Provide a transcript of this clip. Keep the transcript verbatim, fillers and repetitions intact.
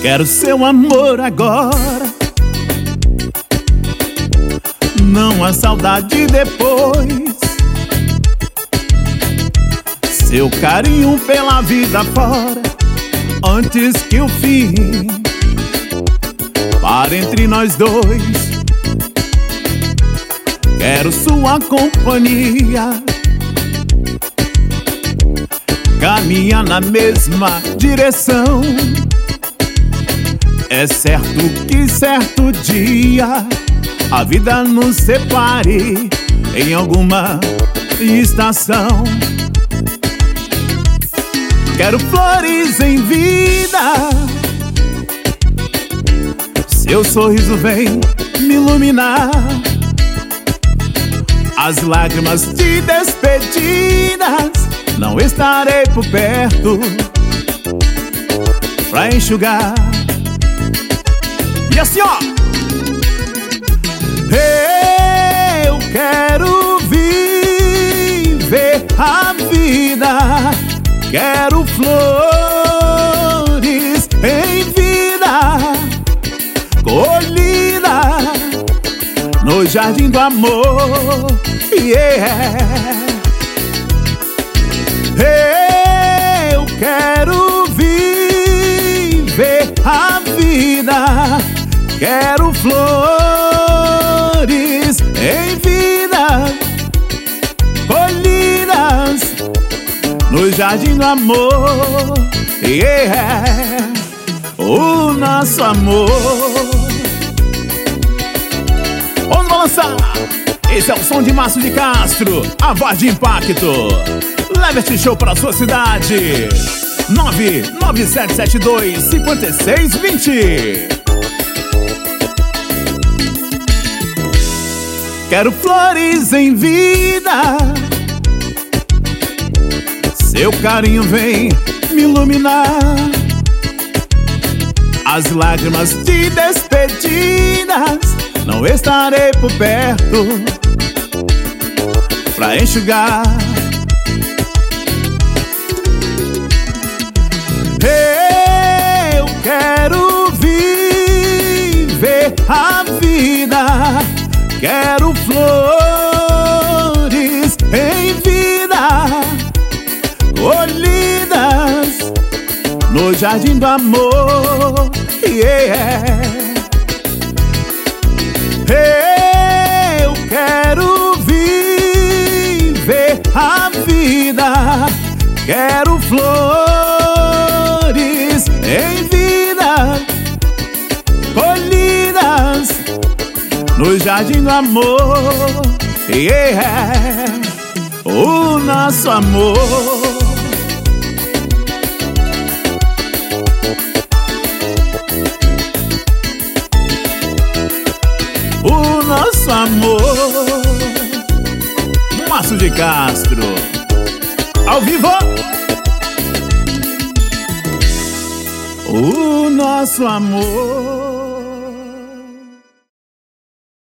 Quero seu amor agora, não há saudade depois. Seu carinho pela vida fora, antes que o fim pare entre nós dois. Quero sua companhia, caminhar na mesma direção. É certo que certo dia a vida nos separe em alguma estação. Quero flores em vida, seu sorriso vem me iluminar. As lágrimas de despedidas não estarei por perto pra enxugar. E assim ó, eu quero viver a vida, quero flores em vida, colhida no jardim do amor. Yeah. Eu quero viver a vida, quero flores em vida, colhidas no jardim do amor. Yeah. O nosso amor. Vamos balançar. Esse é o som de Márcio de Castro, a voz de impacto. Leve este show para sua cidade. nove nove sete sete dois, cinco seis dois zero. Quero flores em vida, seu carinho vem me iluminar. As lágrimas de despedidas não estarei por perto pra enxugar. Eu quero viver a vida, quero flores em vida, colhidas no jardim do amor. Yeah. Eu quero viver a vida, quero flores em vida, colhidas no jardim do amor. Yeah. O nosso amor. O nosso amor. Márcio de Castro, ao vivo. O nosso amor.